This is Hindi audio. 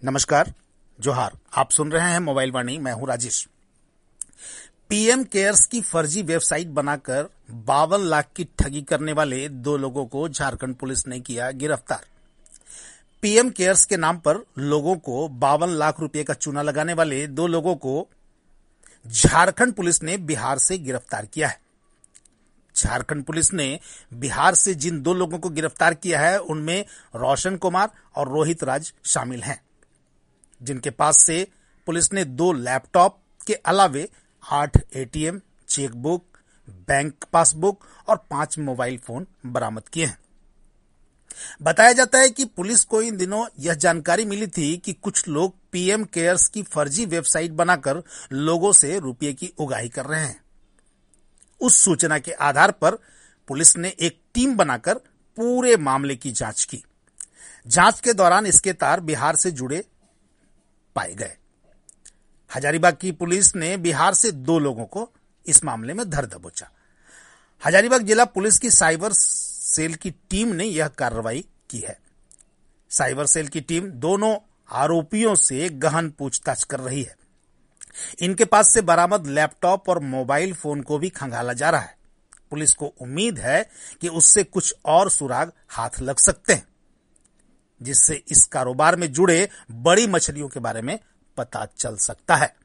नमस्कार, जोहार। आप सुन रहे हैं मोबाइल वाणी। मैं हूं राजेश। पीएम केयर्स की फर्जी वेबसाइट बनाकर 52 लाख की ठगी करने वाले 2 लोगों को झारखंड पुलिस ने किया गिरफ्तार। पीएम केयर्स के नाम पर लोगों को 52 लाख रुपए का चूना लगाने वाले 2 लोगों को झारखंड पुलिस ने बिहार से गिरफ्तार किया है। झारखंड पुलिस ने बिहार से जिन 2 लोगों को गिरफ्तार किया है उनमें रोशन कुमार और रोहित राज शामिल हैं, जिनके पास से पुलिस ने 2 लैपटॉप के अलावे 8 एटीएम, चेकबुक, बैंक पासबुक और 5 मोबाइल फोन बरामद किए हैं। बताया जाता है कि पुलिस को इन दिनों यह जानकारी मिली थी कि कुछ लोग पीएम केयर्स की फर्जी वेबसाइट बनाकर लोगों से रुपये की उगाही कर रहे हैं। उस सूचना के आधार पर पुलिस ने एक टीम बनाकर पूरे मामले की जांच की। जांच के दौरान इसके तार बिहार से जुड़े पाए गए। हजारीबाग की पुलिस ने बिहार से 2 लोगों को इस मामले में धर दबोचा। हजारीबाग जिला पुलिस की साइबर सेल की टीम ने यह कार्रवाई की है। साइबर सेल की टीम दोनों आरोपियों से गहन पूछताछ कर रही है। इनके पास से बरामद लैपटॉप और मोबाइल फोन को भी खंगाला जा रहा है। पुलिस को उम्मीद है कि उससे कुछ और सुराग हाथ लग सकते हैं, जिससे इस कारोबार में जुड़े बड़ी मछलियों के बारे में पता चल सकता है।